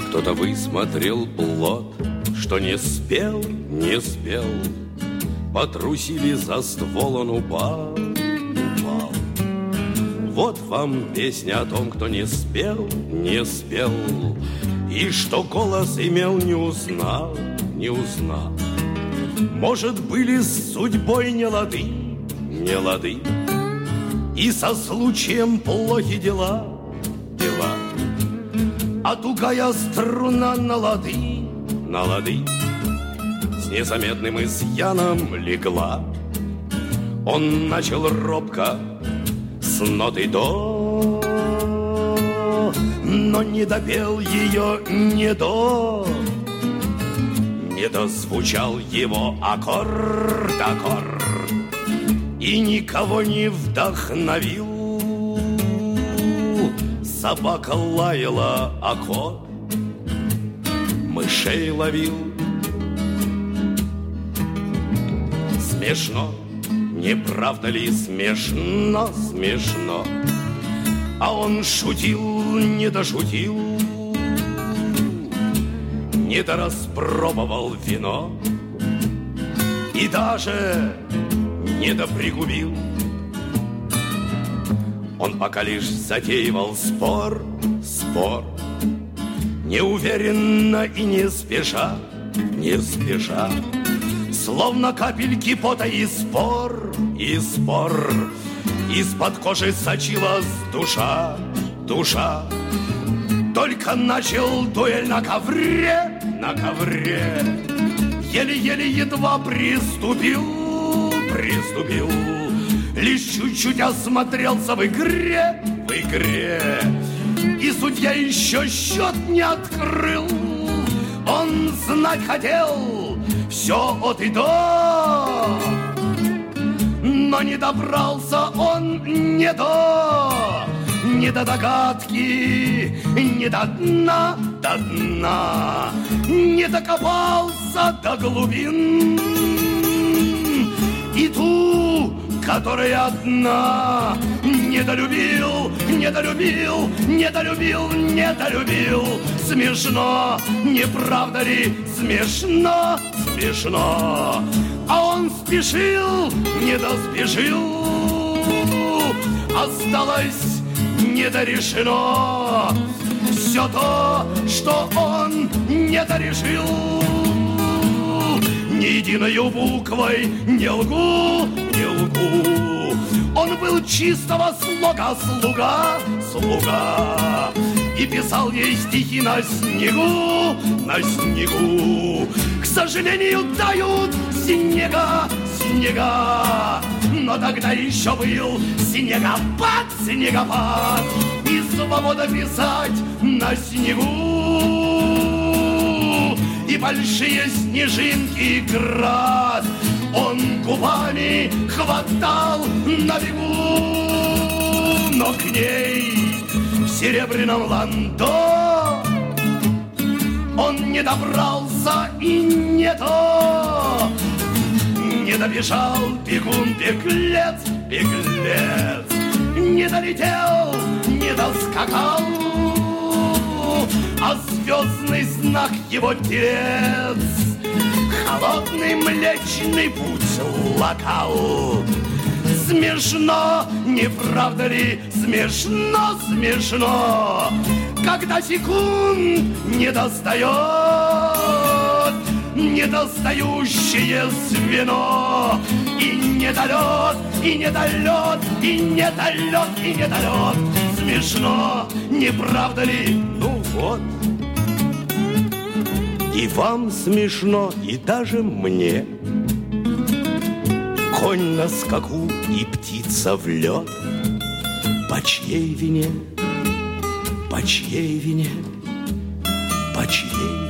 Кто-то высмотрел плод, что не спел, не спел. Потрусили за ствол, он упал. Вот вам песня о том, кто не спел, не спел. И что голос имел, не узнал, не узнал. Может, были с судьбой не лады, не лады. И со случаем плохи дела, дела. А тугая струна на лады, на лады. С незаметным изъяном легла. Он начал робко с ноты до, но не допел ее не до. Не дозвучал его аккорд, аккорд, и никого не вдохновил. Собака лаяла, а кот мышей ловил. Смешно, не правда ли смешно, смешно? А он шутил, не дошутил, не дораспробовал вино и даже не допригубил. Он пока лишь затеивал спор, спор, неуверенно и не спеша, не спеша. Словно капельки пота и спор, и спор. Из-под кожи сочилась душа, душа. Только начал дуэль на ковре, на ковре. Еле-еле едва приступил, приступил. Лишь чуть-чуть осмотрелся в игре, в игре. И судья еще счет не открыл. Он знать хотел все от и до, но не добрался он не до догадки, не до дна, до дна, не докопался до глубин. И ту, которая одна, недолюбил, недолюбил, недолюбил, недолюбил. Смешно, не правда ли? Смешно, смешно. А он спешил, не доспешил. Осталось недорешено все то, что он недорешил. Ни единою буквой не лгу, не лгу. Он был чистого слога слуга, слуга. И писал ей стихи на снегу, на снегу. К сожалению, тают снега, снега. Но тогда еще был снегопад, снегопад. И свобода писать на снегу. И большие снежинки град он губами хватал на бегу. Но к ней в серебряном ландо он не добрался и не то. Не добежал бегун, беглец, беглец. Не долетел, не доскакал, а звездный знак его телец холодный млечный путь локал. Смешно, не правда ли? Смешно, смешно, когда секунд не достает недостающее звено. И недолет, и недолет, и недолет, и недолет. Смешно, не правда ли? Ну вот. И вам смешно, и даже мне. Конь на скаку и птица в лед. По чьей вине? По чьей вине? По чьей